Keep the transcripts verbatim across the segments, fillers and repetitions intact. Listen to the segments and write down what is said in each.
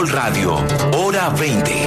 Caracol Radio, hora veinte.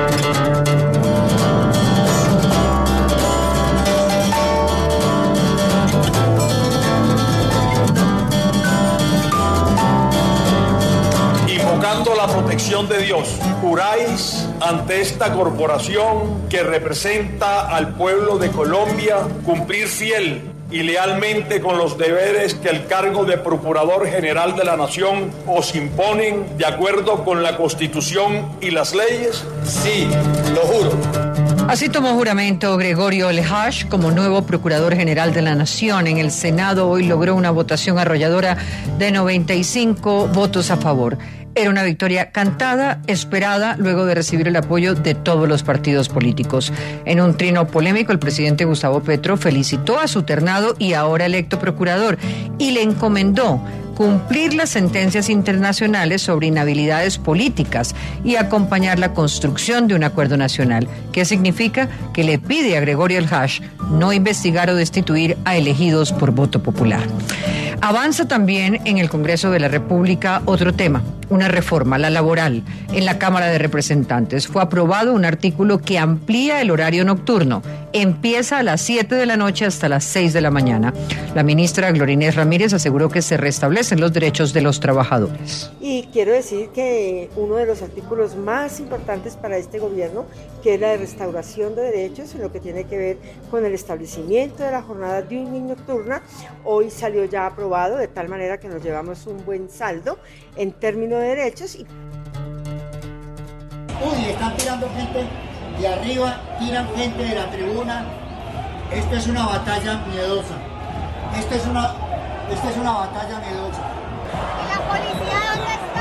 Invocando la protección de Dios, juráis ante esta corporación que representa al pueblo de Colombia cumplir fiel y lealmente con los deberes que el cargo de Procurador General de la Nación os imponen de acuerdo con la Constitución y las leyes. Sí, lo juro. Así tomó juramento Gregorio El Haj como nuevo Procurador General de la Nación. En el Senado hoy logró una votación arrolladora de noventa y cinco votos a favor. Era una victoria cantada, esperada, luego de recibir el apoyo de todos los partidos políticos. En un trino polémico, el presidente Gustavo Petro felicitó a su ternado y ahora electo procurador y le encomendó cumplir las sentencias internacionales sobre inhabilidades políticas y acompañar la construcción de un acuerdo nacional. ¿Qué significa? Que le pide a Gregorio El Haj no investigar o destituir a elegidos por voto popular. Avanza también en el Congreso de la República otro tema, una reforma, la laboral, en la Cámara de Representantes. Fue aprobado un artículo que amplía el horario nocturno. Empieza a las siete de la noche hasta las seis de la mañana. La ministra Gloria Inés Ramírez aseguró que se restablecen los derechos de los trabajadores. Y quiero decir que uno de los artículos más importantes para este gobierno, que es la de restauración de derechos en lo que tiene que ver con el establecimiento de la jornada diurna y nocturna, hoy salió ya aprobado, de tal manera que nos llevamos un buen saldo en términos de derechos. Y... Uy, están tirando gente de arriba, tiran gente de la tribuna. Esta es una batalla miedosa. Esta es una, esta es una batalla miedosa. ¿Y la policía dónde está?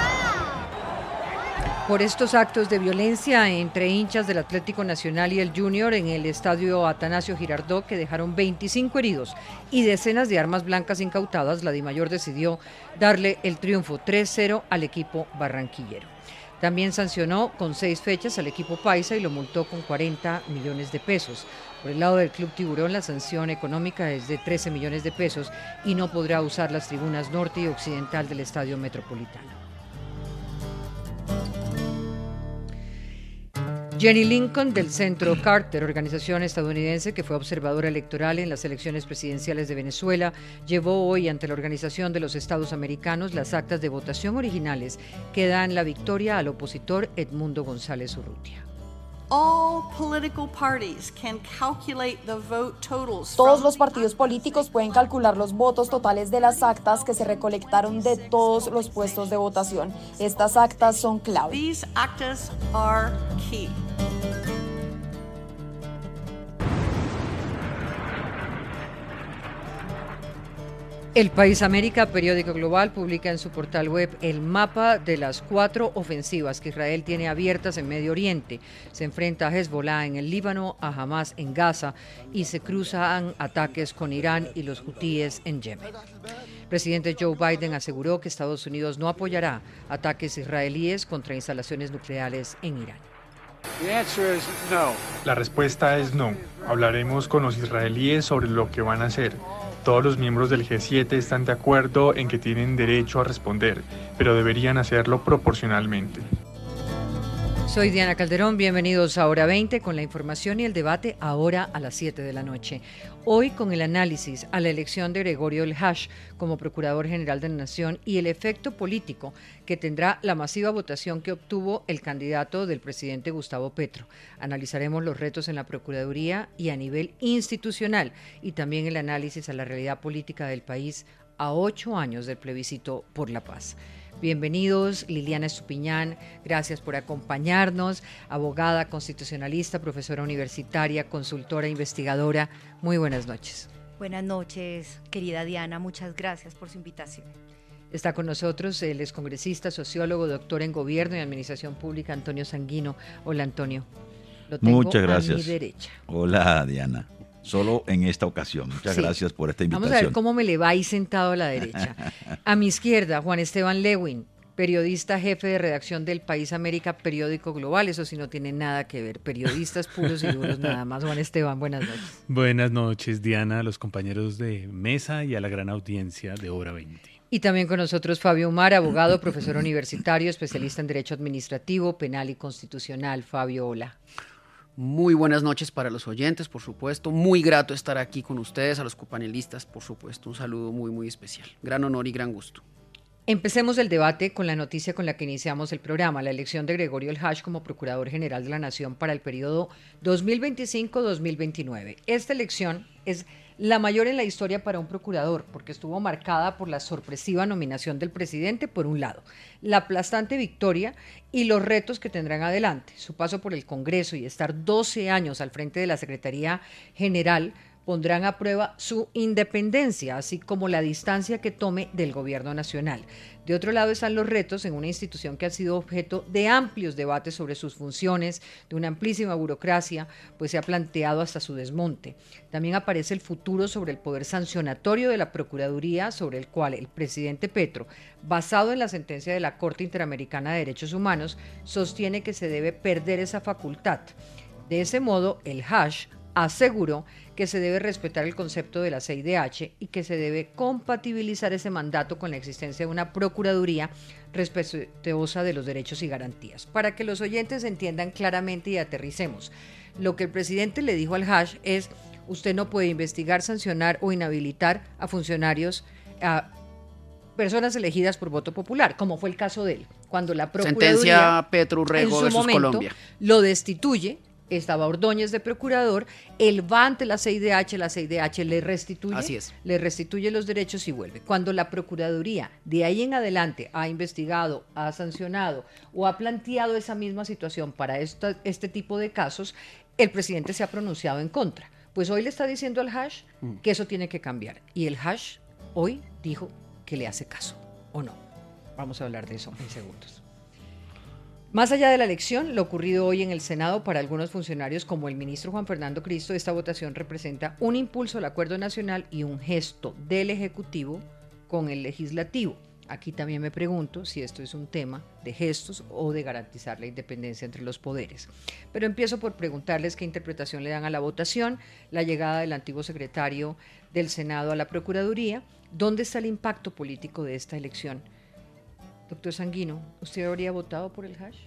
Por estos actos de violencia entre hinchas del Atlético Nacional y el Junior en el estadio Atanasio Girardot, que dejaron veinticinco heridos y decenas de armas blancas incautadas, la DIMAYOR decidió darle el triunfo tres cero al equipo barranquillero. También sancionó con seis fechas al equipo paisa y lo multó con cuarenta millones de pesos. Por el lado del Club Tiburón, la sanción económica es de trece millones de pesos y no podrá usar las tribunas norte y occidental del Estadio Metropolitano. Jenny Lincoln, del Centro Carter, organización estadounidense que fue observadora electoral en las elecciones presidenciales de Venezuela, llevó hoy ante la Organización de los Estados Americanos las actas de votación originales que dan la victoria al opositor Edmundo González Urrutia. Todos los partidos políticos pueden calcular los votos totales de las actas que se recolectaron de todos los puestos de votación. Estas actas son clave. These actas are key. El País América, periódico global, publica en su portal web el mapa de las cuatro ofensivas que Israel tiene abiertas en Medio Oriente. Se enfrenta a Hezbollah en el Líbano, a Hamas en Gaza y se cruzan ataques con Irán y los hutíes en Yemen. El presidente Joe Biden aseguró que Estados Unidos no apoyará ataques israelíes contra instalaciones nucleares en Irán. La respuesta es no. Hablaremos con los israelíes sobre lo que van a hacer. Todos los miembros del G siete están de acuerdo en que tienen derecho a responder, pero deberían hacerlo proporcionalmente. Soy Diana Calderón, bienvenidos a Hora veinte con la información y el debate ahora a las siete de la noche. Hoy con el análisis a la elección de Gregorio El Haj como Procurador General de la Nación y el efecto político que tendrá la masiva votación que obtuvo el candidato del presidente Gustavo Petro. Analizaremos los retos en la Procuraduría y a nivel institucional y también el análisis a la realidad política del país a ocho años del plebiscito por la paz. Bienvenidos, Liliana Estupiñán, gracias por acompañarnos, abogada constitucionalista, profesora universitaria, consultora, investigadora. Muy buenas noches. Buenas noches, querida Diana, muchas gracias por su invitación. Está con nosotros el excongresista, sociólogo, doctor en Gobierno y Administración Pública, Antonio Sanguino. Hola, Antonio. Lo tengo Muchas gracias. A mi derecha. Hola, Diana. Solo en esta ocasión. Muchas sí. gracias por esta invitación. Vamos a ver cómo me le va ahí sentado a la derecha. A mi izquierda, Juan Esteban Lewin, periodista jefe de redacción del País América, periódico global. Eso sí no tiene nada que ver. Periodistas puros y duros nada más. Juan Esteban, buenas noches. Buenas noches, Diana, a los compañeros de mesa y a la gran audiencia de Hora veinte. Y también con nosotros Fabio Umar, abogado, profesor universitario, especialista en Derecho Administrativo, Penal y Constitucional. Fabio, hola. Muy buenas noches para los oyentes, por supuesto. Muy grato estar aquí con ustedes, a los copanelistas, por supuesto. Un saludo muy, muy especial. Gran honor y gran gusto. Empecemos el debate con la noticia con la que iniciamos el programa, la elección de Gregorio El Haj como Procurador General de la Nación para el periodo dos mil veinticinco a dos mil veintinueve. Esta elección es la mayor en la historia para un procurador, porque estuvo marcada por la sorpresiva nominación del presidente, por un lado, la aplastante victoria y los retos que tendrán adelante. Su paso por el Congreso y estar doce años al frente de la Secretaría General pondrán a prueba su independencia, así como la distancia que tome del gobierno nacional. De otro lado están los retos en una institución que ha sido objeto de amplios debates sobre sus funciones, de una amplísima burocracia, pues se ha planteado hasta su desmonte. También aparece el futuro sobre el poder sancionatorio de la Procuraduría, sobre el cual el presidente Petro, basado en la sentencia de la Corte Interamericana de Derechos Humanos, sostiene que se debe perder esa facultad. De ese modo, el Haj aseguró que se debe respetar el concepto de la C I D H y que se debe compatibilizar ese mandato con la existencia de una procuraduría respetuosa de los derechos y garantías. Para que los oyentes entiendan claramente y aterricemos, lo que el presidente le dijo al Haj es: usted no puede investigar, sancionar o inhabilitar a funcionarios, a personas elegidas por voto popular, como fue el caso de él, cuando la procuraduría sentencia Petro Urrego en su versus momento Colombia lo destituye. Estaba Ordóñez de procurador, él va ante la C I D H, la C I D H le restituye, Así es. le restituye los derechos y vuelve. Cuando la Procuraduría de ahí en adelante ha investigado, ha sancionado o ha planteado esa misma situación para esta, este tipo de casos, el presidente se ha pronunciado en contra. Pues hoy le está diciendo al Haj que eso tiene que cambiar. Y el Haj hoy dijo que le hace caso, ¿o no? Vamos a hablar de eso en segundos. Más allá de la elección, lo ocurrido hoy en el Senado para algunos funcionarios como el ministro Juan Fernando Cristo, esta votación representa un impulso al acuerdo nacional y un gesto del Ejecutivo con el Legislativo. Aquí también me pregunto si esto es un tema de gestos o de garantizar la independencia entre los poderes. Pero empiezo por preguntarles qué interpretación le dan a la votación, la llegada del antiguo secretario del Senado a la Procuraduría, ¿dónde está el impacto político de esta elección? Doctor Sanguino, ¿usted habría votado por el Haj?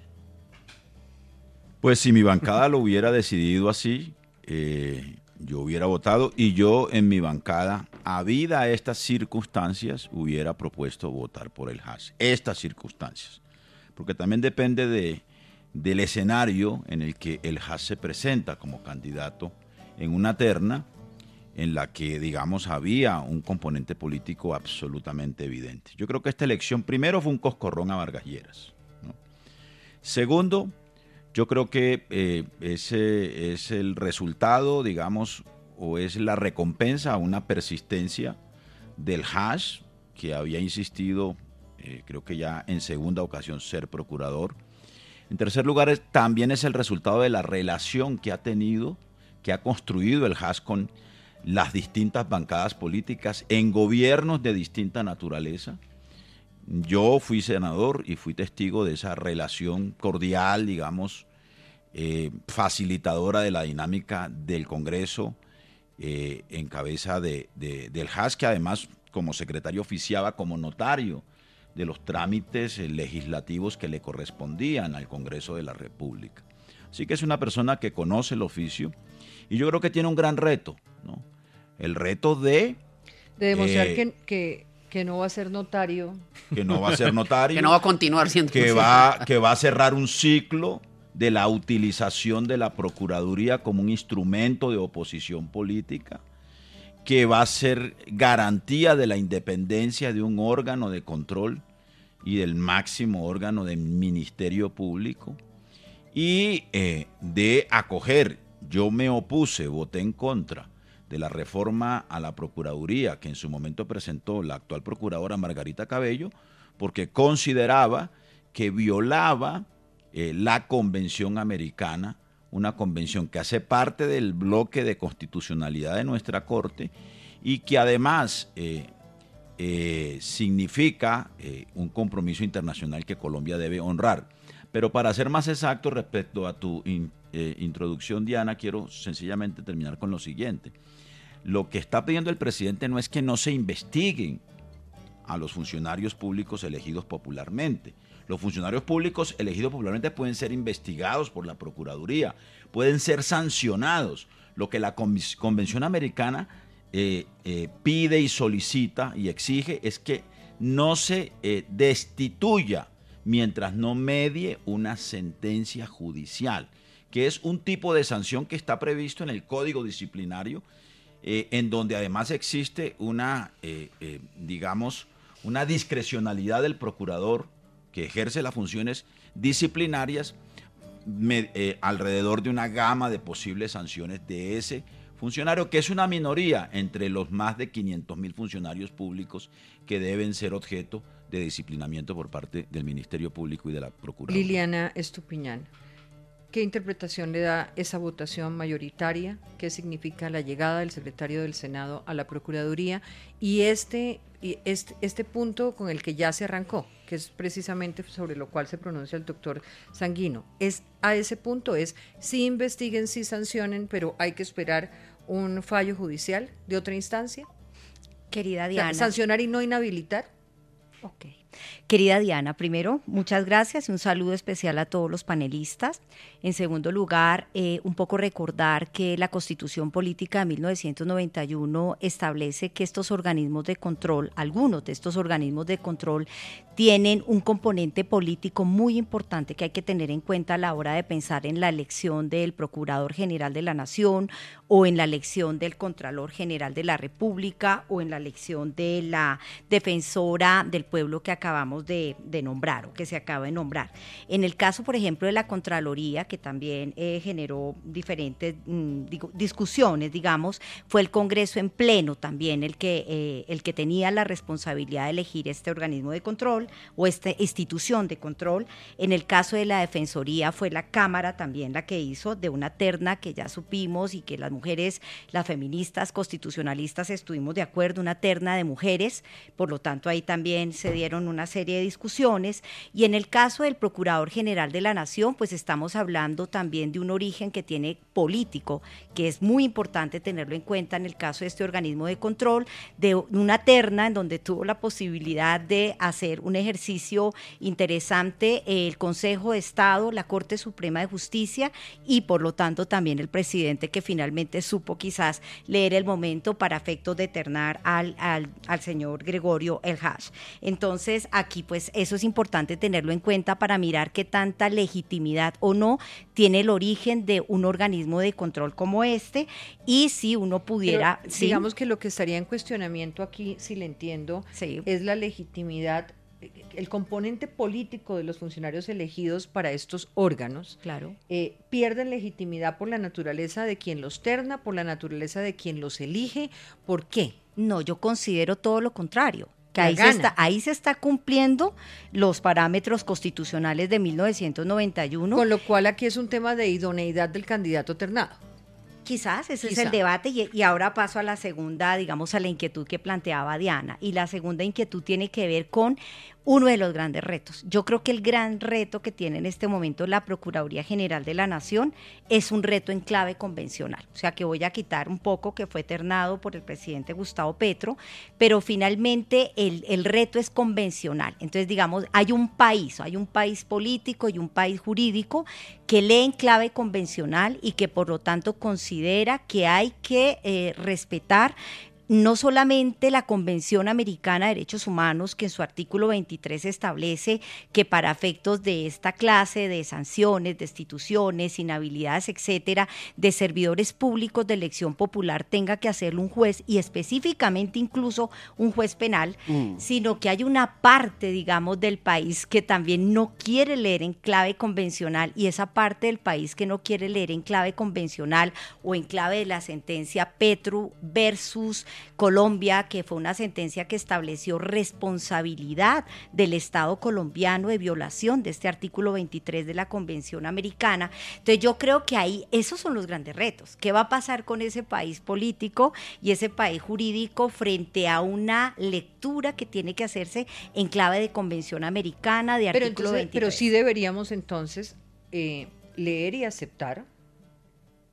Pues si mi bancada lo hubiera decidido así, eh, yo hubiera votado, y yo en mi bancada, habida a estas circunstancias, hubiera propuesto votar por el Haj. Estas circunstancias. Porque también depende de, del escenario en el que el Haj se presenta como candidato en una terna en la que, digamos, había un componente político absolutamente evidente. Yo creo que esta elección, primero, fue un coscorrón a Vargas Lleras, ¿no? Segundo, yo creo que eh, ese es el resultado, digamos, o es la recompensa a una persistencia del Haj, que había insistido, eh, creo que ya en segunda ocasión, ser procurador. En tercer lugar, es, también es el resultado de la relación que ha tenido, que ha construido el Haj con las distintas bancadas políticas en gobiernos de distinta naturaleza. Yo fui senador y fui testigo de esa relación cordial, digamos, eh, facilitadora de la dinámica del Congreso, eh, en cabeza de, de, del Haj, que además como secretario oficiaba como notario de los trámites legislativos que le correspondían al Congreso de la República. Así que es una persona que conoce el oficio y yo creo que tiene un gran reto, ¿no? El reto de... De demostrar eh, que, que, que no va a ser notario. Que no va a ser notario. Que no va a continuar siendo. Que va, que va a cerrar un ciclo de la utilización de la Procuraduría como un instrumento de oposición política, que va a ser garantía de la independencia de un órgano de control y del máximo órgano del Ministerio Público, y eh, de acoger. Yo me opuse, voté en contra de la reforma a la Procuraduría que en su momento presentó la actual procuradora Margarita Cabello, porque consideraba que violaba eh, la Convención Americana, una convención que hace parte del bloque de constitucionalidad de nuestra Corte y que además eh, eh, significa eh, un compromiso internacional que Colombia debe honrar. Pero para ser más exacto respecto a tu in, eh, introducción, Diana, quiero sencillamente terminar con lo siguiente. Lo que está pidiendo el presidente no es que no se investiguen a los funcionarios públicos elegidos popularmente. Los funcionarios públicos elegidos popularmente pueden ser investigados por la Procuraduría, pueden ser sancionados. Lo que la Convención Americana eh, eh, pide y solicita y exige es que no se eh, destituya mientras no medie una sentencia judicial, que es un tipo de sanción que está previsto en el Código Disciplinario, eh, en donde además existe una, eh, eh, digamos, una discrecionalidad del procurador que ejerce las funciones disciplinarias me, eh, alrededor de una gama de posibles sanciones de ese funcionario, que es una minoría entre los más de quinientos mil funcionarios públicos que deben ser objeto de disciplinamiento por parte del Ministerio Público y de la Procuraduría. Liliana Estupiñán, ¿qué interpretación le da esa votación mayoritaria? ¿Qué significa la llegada del secretario del Senado a la Procuraduría? Y este, y este, este punto con el que ya se arrancó, que es precisamente sobre lo cual se pronuncia el doctor Sanguino. Es a ese punto, es sí investiguen, sí sancionen, pero hay que esperar un fallo judicial de otra instancia. Querida Diana. O sea, sancionar y no inhabilitar. Ok. Querida Diana, primero, muchas gracias y un saludo especial a todos los panelistas. En segundo lugar, eh, un poco recordar que la Constitución Política de mil novecientos noventa y uno establece que estos organismos de control, algunos de estos organismos de control, tienen un componente político muy importante que hay que tener en cuenta a la hora de pensar en la elección del Procurador General de la Nación o en la elección del Contralor General de la República o en la elección de la Defensora del Pueblo que acabamos de, de nombrar o que se acaba de nombrar. En el caso, por ejemplo, de la Contraloría, que también eh, generó diferentes mmm, digo, discusiones, digamos, fue el Congreso en pleno también el que, eh, el que tenía la responsabilidad de elegir este organismo de control o esta institución de control. En el caso de la Defensoría fue la Cámara también la que hizo de una terna que ya supimos y que las mujeres, las feministas constitucionalistas estuvimos de acuerdo, una terna de mujeres, por lo tanto ahí también se dieron una serie de discusiones. Y en el caso del Procurador General de la Nación, pues estamos hablando también de un origen que tiene político, que es muy importante tenerlo en cuenta en el caso de este organismo de control, de una terna en donde tuvo la posibilidad de hacer un ejercicio interesante el Consejo de Estado, la Corte Suprema de Justicia y por lo tanto también el presidente, que finalmente supo quizás leer el momento para efectos de ternar al, al, al señor Gregorio El Haj. Entonces aquí pues eso es importante tenerlo en cuenta para mirar qué tanta legitimidad o no tiene el origen de un organismo de control como este y si uno pudiera... Pero, ¿sí? Digamos que lo que estaría en cuestionamiento aquí, si le entiendo, sí, es la legitimidad, el componente político de los funcionarios elegidos para estos órganos. Claro. Eh, pierden legitimidad por la naturaleza de quien los terna, por la naturaleza de quien los elige. ¿Por qué? No, yo considero todo lo contrario. Que ahí se, está, ahí se está cumpliendo los parámetros constitucionales de mil novecientos noventa y uno. Con lo cual aquí es un tema de idoneidad del candidato ternado. Quizás, ese Quizá. es el debate y, y ahora paso a la segunda, digamos, a la inquietud que planteaba Diana. Y la segunda inquietud tiene que ver con uno de los grandes retos. Yo creo que el gran reto que tiene en este momento la Procuraduría General de la Nación es un reto en clave convencional. O sea, que voy a quitar un poco que fue ternado por el presidente Gustavo Petro, pero finalmente el, el reto es convencional. Entonces, digamos, hay un país, hay un país político y un país jurídico que lee en clave convencional y que por lo tanto considera que hay que eh, respetar no solamente la Convención Americana de Derechos Humanos, que en su artículo veintitrés establece que para efectos de esta clase de sanciones, destituciones, inhabilidades, etcétera, de servidores públicos de elección popular tenga que hacerlo un juez y específicamente incluso un juez penal, mm. sino que hay una parte, digamos, del país que también no quiere leer en clave convencional y esa parte del país que no quiere leer en clave convencional o en clave de la sentencia Petro versus Colombia, que fue una sentencia que estableció responsabilidad del Estado colombiano de violación de este artículo veintitrés de la Convención Americana. Entonces yo creo que ahí esos son los grandes retos. ¿Qué va a pasar con ese país político y ese país jurídico frente a una lectura que tiene que hacerse en clave de Convención Americana, de artículo pero entonces, veintitrés? Pero sí deberíamos entonces eh, leer y aceptar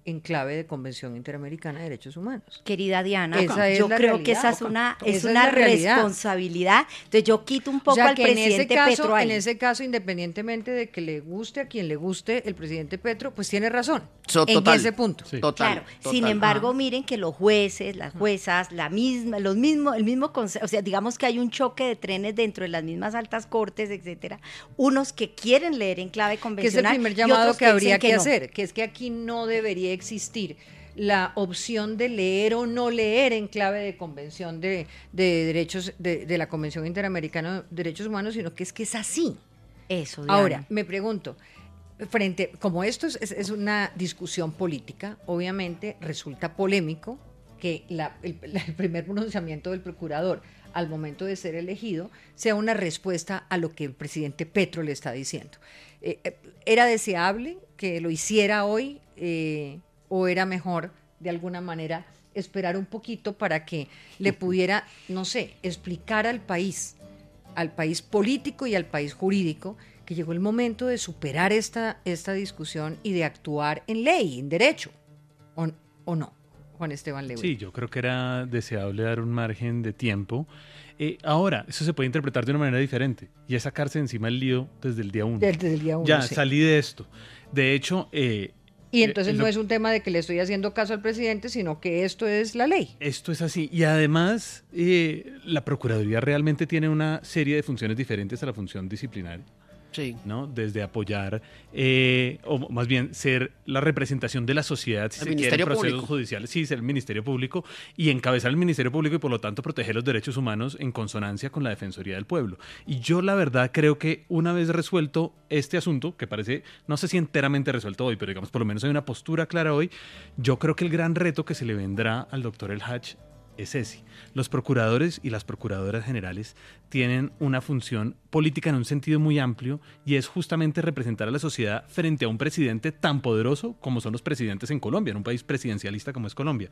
en clave de Convención Interamericana de Derechos Humanos. Querida Diana, Esa es yo la creo realidad. que esa es una, es Esa una es la realidad. responsabilidad. Entonces yo quito un poco O sea, al que en presidente ese caso, Petro ahí. en ese caso, independientemente de que le guste a quien le guste el presidente Petro, pues tiene razón. So, en total. ese punto. Sí. Total, Claro, total. sin embargo, Ajá. miren que los jueces, las juezas, la misma, los mismos, el mismo concepto, o sea, digamos que hay un choque de trenes dentro de las mismas altas cortes, etcétera, unos que quieren leer en clave Que es el convencional primer y llamado otros que habría dicen que, no. hacer, que es que aquí no debería existir la opción de leer o no leer en clave de convención de, de derechos de, de la Convención Interamericana de Derechos Humanos, sino que es que es así. Eso, Diana. Ahora, me pregunto, frente, como esto es, es- es una discusión política, obviamente resulta polémico que la- el, la- el primer pronunciamiento del procurador al momento de ser elegido sea una respuesta a lo que el presidente Petro le está diciendo. Eh, eh, ¿Era deseable que lo hiciera hoy eh, o era mejor de alguna manera esperar un poquito para que le pudiera, no sé, explicar al país, al país político y al país jurídico, que llegó el momento de superar esta, esta discusión y de actuar en ley, en derecho, o, o no, Juan Esteban León? Sí, yo creo que era deseable dar un margen de tiempo. Eh, ahora, eso se puede interpretar de una manera diferente y es sacarse encima el lío desde el día uno. Desde el día uno, Ya, sí. salí de esto. De hecho... Eh, Y entonces el no doc- es un tema de que le estoy haciendo caso al presidente, sino que esto es la ley. Esto es así. Y además, eh, la Procuraduría realmente tiene una serie de funciones diferentes a la función disciplinaria. Sí. ¿No? Desde apoyar, eh, o más bien ser la representación de la sociedad, si El se quiere, en Ministerio procesos Público. judiciales, sí, ser el Ministerio Público y encabezar el Ministerio Público y por lo tanto proteger los derechos humanos en consonancia con la Defensoría del Pueblo. Y yo la verdad creo que una vez resuelto este asunto, que parece, no sé si enteramente resuelto hoy, pero digamos por lo menos hay una postura clara hoy, yo creo que el gran reto que se le vendrá al doctor El Hach es ese. Los procuradores y las procuradoras generales tienen una función política en un sentido muy amplio y es justamente representar a la sociedad frente a un presidente tan poderoso como son los presidentes en Colombia, en un país presidencialista como es Colombia,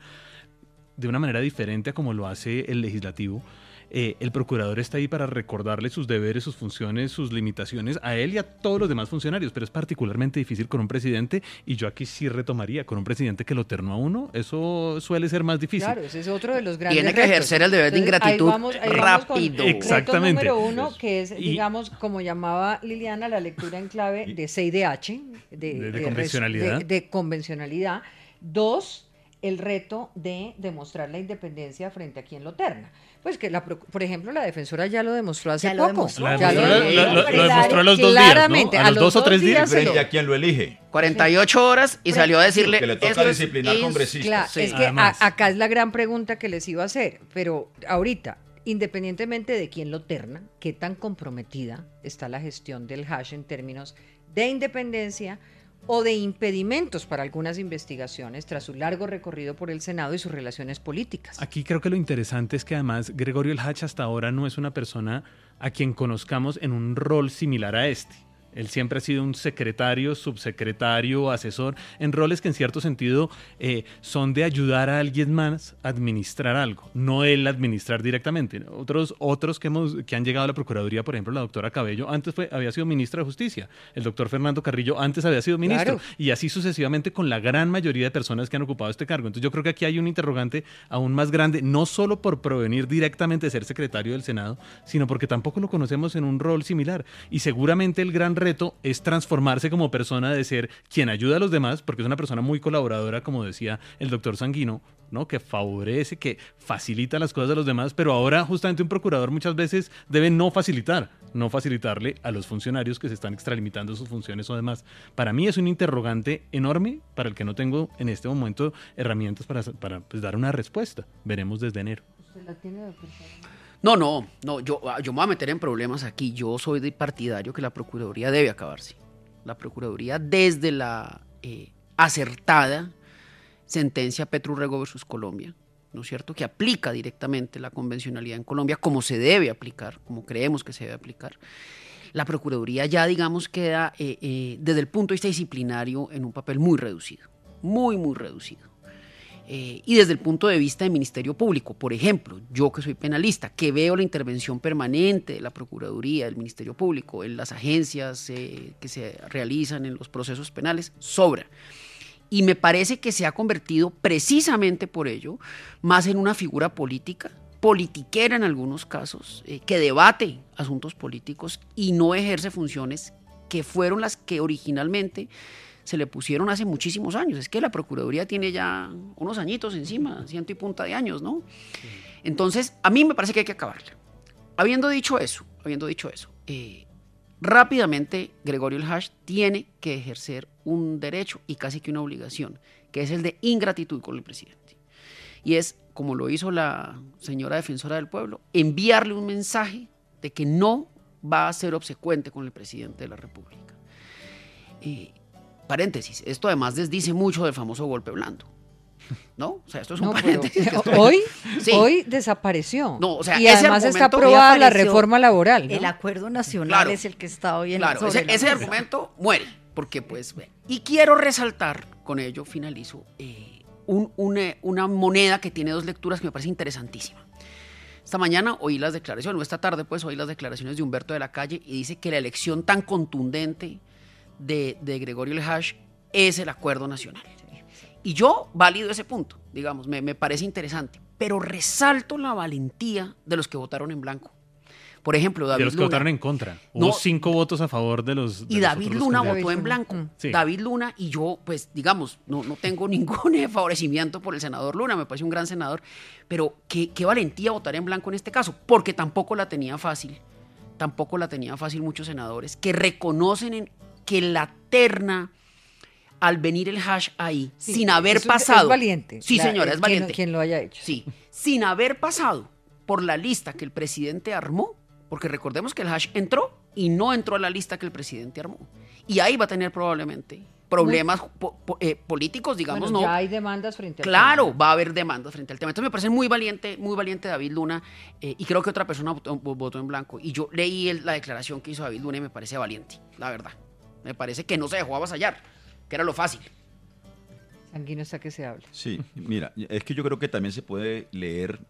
de una manera diferente a como lo hace el legislativo. Eh, el procurador está ahí para recordarle sus deberes, sus funciones, sus limitaciones a él y a todos los demás funcionarios, pero es particularmente difícil con un presidente y yo aquí sí retomaría, con un presidente que lo ternó a uno, eso suele ser más difícil. Claro, ese es otro de los grandes Tiene que retos. ejercer el deber de Entonces, ahí ingratitud vamos- ahí vamos con rápido. reto Exactamente. número uno, que es, Y- digamos, como llamaba Liliana, la lectura en clave de C I D H, de, De- de res- convencionalidad. de- de convencionalidad. Dos, el reto de demostrar la independencia frente a quien lo terna. Pues que, la, proc- por ejemplo, la defensora ya lo demostró hace Ya lo poco. demostró. La Ya demostró- demostró. lo- lo- lo demostró a los dos días, ¿no? Claramente, A los dos o tres días. se lo- Frente a quien lo elige. cuarenta y ocho horas y salió a decirle... Que le toca "Esto es disciplinar ins- congresistas". Claro, Sí. es que Además. a- acá es la gran pregunta que les iba a hacer, pero ahorita, independientemente de quién lo terna, qué tan comprometida está la gestión del hash en términos de independencia o de impedimentos para algunas investigaciones tras su largo recorrido por el Senado y sus relaciones políticas. Aquí creo que lo interesante es que además Gregorio El Hach hasta ahora no es una persona a quien conozcamos en un rol similar a este. Él siempre ha sido un secretario, subsecretario, asesor, en roles que en cierto sentido eh, son de ayudar a alguien más a administrar algo, no él administrar directamente. Otros, otros que, hemos, que han llegado a la Procuraduría, por ejemplo, la doctora Cabello, antes fue, había sido ministra de Justicia, el doctor Fernando Carrillo antes había sido ministro, Claro. y así sucesivamente con la gran mayoría de personas que han ocupado este cargo. Entonces yo creo que aquí hay un interrogante aún más grande, no solo por provenir directamente de ser secretario del Senado, sino porque tampoco lo conocemos en un rol similar. Y seguramente el gran reto es transformarse como persona de ser quien ayuda a los demás, porque es una persona muy colaboradora, como decía el doctor Sanguino, ¿no? Que favorece, que facilita las cosas a los demás, pero ahora justamente un procurador muchas veces debe no facilitar, no facilitarle a los funcionarios que se están extralimitando sus funciones o demás. Para mí es un interrogante enorme para el que no tengo en este momento herramientas para, para pues, dar una respuesta. Veremos desde enero. ¿Usted la tiene, doctor? No, no, no, yo, yo me voy a meter en problemas aquí. Yo soy de partidario que la Procuraduría debe acabarse. La Procuraduría, desde la eh, acertada sentencia Petro Urrego versus Colombia, ¿no es cierto?, que aplica directamente la convencionalidad en Colombia como se debe aplicar, como creemos que se debe aplicar, la Procuraduría ya, digamos, queda eh, eh, desde el punto de vista disciplinario en un papel muy reducido, muy, muy reducido. Eh, y desde el punto de vista del Ministerio Público, por ejemplo, yo que soy penalista, que veo la intervención permanente de la Procuraduría, del Ministerio Público, en las agencias eh, que se realizan en los procesos penales, sobra. Y me parece que se ha convertido precisamente por ello más en una figura política, politiquera en algunos casos, eh, que debate asuntos políticos y no ejerce funciones que fueron las que originalmente se le pusieron hace muchísimos años. Es que la Procuraduría tiene ya unos añitos encima, ciento y punta de años, ¿no? Entonces, a mí me parece que hay que acabarla. Habiendo dicho eso, habiendo dicho eso, eh, rápidamente Gregorio El Hash tiene que ejercer un derecho y casi que una obligación, que es el de ingratitud con el presidente. Y es, como lo hizo la señora defensora del pueblo, enviarle un mensaje de que no va a ser obsecuente con el presidente de la República. Eh, paréntesis, esto además desdice mucho del famoso golpe blando, ¿no? O sea, esto es un no, paréntesis. Pero, estoy... hoy, sí. hoy desapareció. No, o sea, y además está aprobada la reforma laboral, ¿no? El acuerdo nacional claro, es el que está hoy en claro, la ese, ese argumento muere, porque pues, y quiero resaltar, con ello finalizo, eh, un, una, una moneda que tiene dos lecturas que me parece interesantísima. Esta mañana oí las declaraciones, o esta tarde pues oí las declaraciones de Humberto de la Calle y dice que la elección tan contundente de, de Gregorio El Hash es el acuerdo nacional. Y yo valido ese punto, digamos, me, me parece interesante, pero resalto la valentía de los que votaron en blanco. Por ejemplo, David Luna. De los que Luna, votaron en contra. Hubo no, cinco votos a favor de los de Y los David Luna candidatos. votó en blanco. Sí. David Luna y yo, pues, digamos, no, no tengo ningún favorecimiento por el senador Luna, me parece un gran senador, pero qué, qué valentía votar en blanco en este caso, porque tampoco la tenía fácil, tampoco la tenía fácil muchos senadores que reconocen en, que la terna, al venir El Hash ahí, sí, sin haber es, pasado. Es valiente. Sí, la, señora, es valiente. Quien, quien lo haya hecho. Sí, sin haber pasado por la lista que el presidente armó, porque recordemos que El Hash entró y no entró a la lista que el presidente armó. Y ahí va a tener probablemente problemas po, po, eh, políticos, digamos, bueno, no. Ya hay demandas frente al Claro, tema. va a haber demandas frente al tema. Entonces me parece muy valiente, muy valiente David Luna, eh, y creo que otra persona votó, votó en blanco. Y yo leí el, la declaración que hizo David Luna y me parece valiente, la verdad. Me parece que no se dejó avasallar, que era lo fácil. Sanguino está que se habla. Sí, mira, es que yo creo que también se puede leer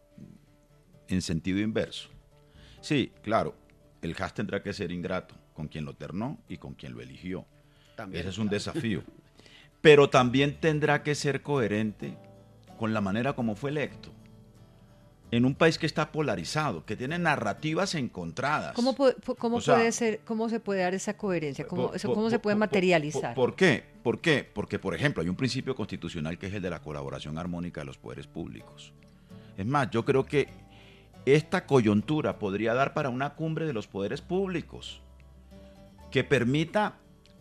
en sentido inverso. Sí, claro, el Hash tendrá que ser ingrato con quien lo ternó y con quien lo eligió. También, Ese es un claro. desafío. Pero también tendrá que ser coherente con la manera como fue electo. En un país que está polarizado, que tiene narrativas encontradas. ¿Cómo, puede, cómo, o sea, puede ser, ¿Cómo se puede dar esa coherencia? ¿Cómo, por, ¿cómo por, se puede por, materializar? Por, por, ¿Por qué? ¿Por qué? Porque, por ejemplo, hay un principio constitucional que es el de la colaboración armónica de los poderes públicos. Es más, yo creo que esta coyuntura podría dar para una cumbre de los poderes públicos que permita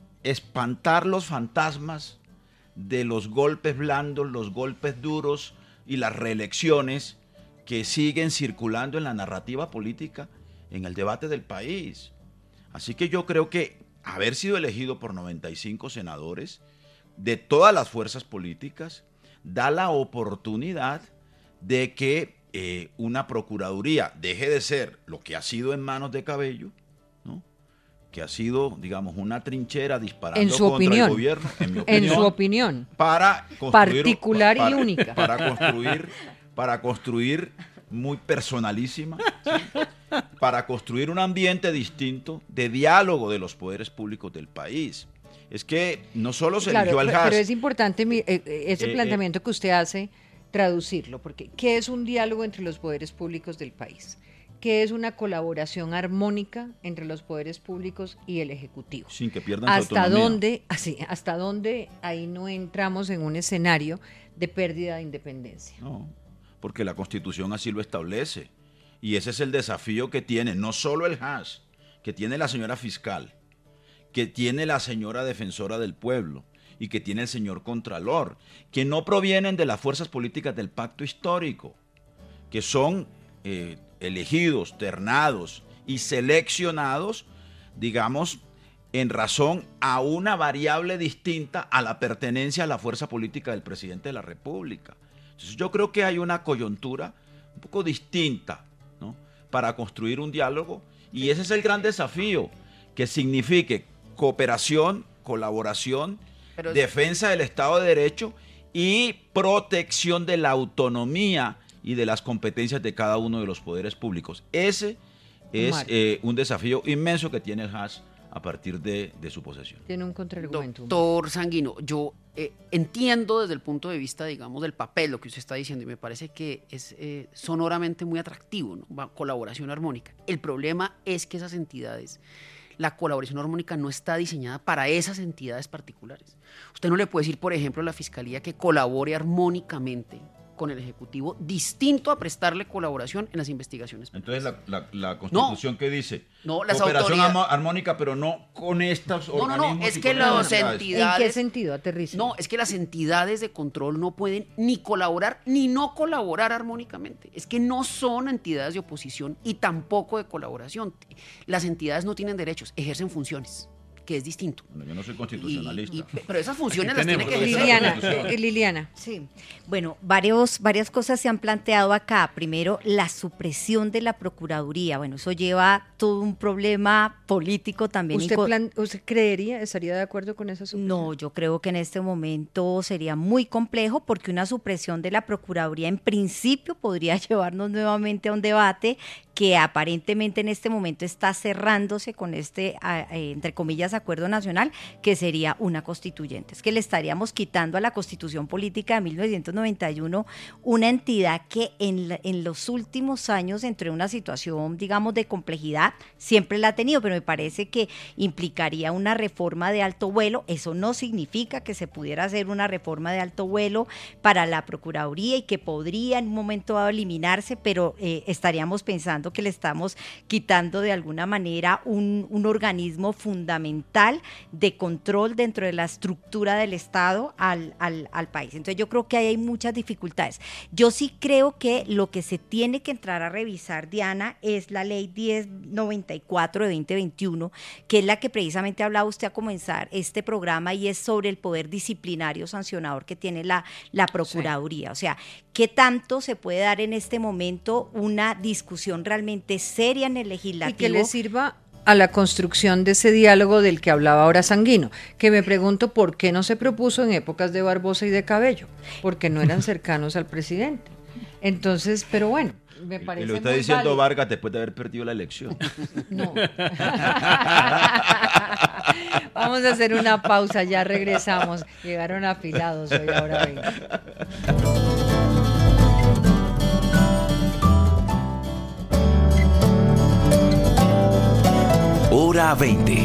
espantar los fantasmas de los golpes blandos, los golpes duros y las reelecciones que siguen circulando en la narrativa política, en el debate del país. Así que yo creo que haber sido elegido por noventa y cinco senadores de todas las fuerzas políticas da la oportunidad de que eh, una procuraduría deje de ser lo que ha sido en manos de Cabello, ¿no? Que ha sido, digamos, una trinchera disparando en su contra opinión, el gobierno, en mi opinión, en su opinión, para construir, particular para, y única, para construir, para construir muy personalísima, ¿sí? Para construir un ambiente distinto de diálogo de los poderes públicos del país. Es que no solo se claro, eligió al pero, Hash. pero es importante eh, ese eh, planteamiento eh, que usted hace, traducirlo, porque ¿qué es un diálogo entre los poderes públicos del país? ¿Qué es una colaboración armónica entre los poderes públicos y el Ejecutivo? Sin que pierdan ¿Hasta su autonomía. dónde, así, hasta dónde ahí no entramos en un escenario de pérdida de independencia? No, porque la Constitución así lo establece. Y ese es el desafío que tiene no solo el Hash, que tiene la señora fiscal, que tiene la señora defensora del pueblo y que tiene el señor Contralor, que no provienen de las fuerzas políticas del pacto histórico, que son eh, elegidos, ternados y seleccionados, digamos, en razón a una variable distinta a la pertenencia a la fuerza política del presidente de la República. Entonces yo creo que hay una coyuntura un poco distinta, ¿no?, para construir un diálogo, y ese es el gran desafío, que signifique cooperación, colaboración, Pero defensa del Estado de Derecho y protección de la autonomía y de las competencias de cada uno de los poderes públicos. Ese es eh, un desafío inmenso que tiene el Hash a partir de, de su posesión. Tiene un contraargumento. Doctor Sanguino, yo eh, entiendo desde el punto de vista, digamos, del papel lo que usted está diciendo y me parece que es eh, sonoramente muy atractivo, ¿no? Va, colaboración armónica. El problema es que esas entidades, la colaboración armónica no está diseñada para esas entidades particulares. Usted no le puede decir, por ejemplo, a la Fiscalía que colabore armónicamente con el Ejecutivo, distinto a prestarle colaboración en las investigaciones. Entonces la, la, la Constitución no, que dice no, las cooperación autoridades... armónica, pero no con estas no, organismos. No, no, es y que con las entidades. entidades... ¿En qué sentido? Aterriza. No, es que las entidades de control no pueden ni colaborar ni no colaborar armónicamente. Es que no son entidades de oposición y tampoco de colaboración. Las entidades no tienen derechos, ejercen funciones, que es distinto. Bueno, yo no soy constitucionalista. Y, y, pero esas funciones las tiene que ejercer. Liliana, eh, Liliana. Sí, bueno, varios, varias cosas se han planteado acá. Primero, la supresión de la Procuraduría. Bueno, eso lleva todo un problema político también. ¿Usted, plan, ¿Usted creería, estaría de acuerdo con esa supresión? No, yo creo que en este momento sería muy complejo porque una supresión de la Procuraduría en principio podría llevarnos nuevamente a un debate que aparentemente en este momento está cerrándose con este, eh, entre comillas, acuerdo nacional, que sería una constituyente. Es que le estaríamos quitando a la Constitución Política de mil novecientos noventa y uno una entidad que en, la, en los últimos años entró en una situación, digamos, de complejidad, siempre la ha tenido, pero me parece que implicaría una reforma de alto vuelo. Eso no significa que se pudiera hacer una reforma de alto vuelo para la Procuraduría y que podría en un momento dado eliminarse, pero eh, estaríamos pensando que le estamos quitando de alguna manera un, un organismo fundamental de control dentro de la estructura del Estado al, al, al país. Entonces yo creo que ahí hay muchas dificultades. Yo sí creo que lo que se tiene que entrar a revisar, Diana, es la ley diez noventa y cuatro de veinte veintiuno, que es la que precisamente hablaba usted a comenzar este programa, y es sobre el poder disciplinario sancionador que tiene la, la Procuraduría. Sí. O sea, ¿qué tanto se puede dar en este momento una discusión realmente seria en el legislativo? Y que le sirva a la construcción de ese diálogo del que hablaba ahora Sanguino, que me pregunto por qué no se propuso en épocas de Barbosa y de Cabello, porque no eran cercanos al presidente. Entonces, pero bueno, me parece y lo está muy diciendo válido. Vargas después de haber perdido la elección. No. Vamos a hacer una pausa, ya regresamos. Llegaron afilados hoy, ahora ven. Hora veinte.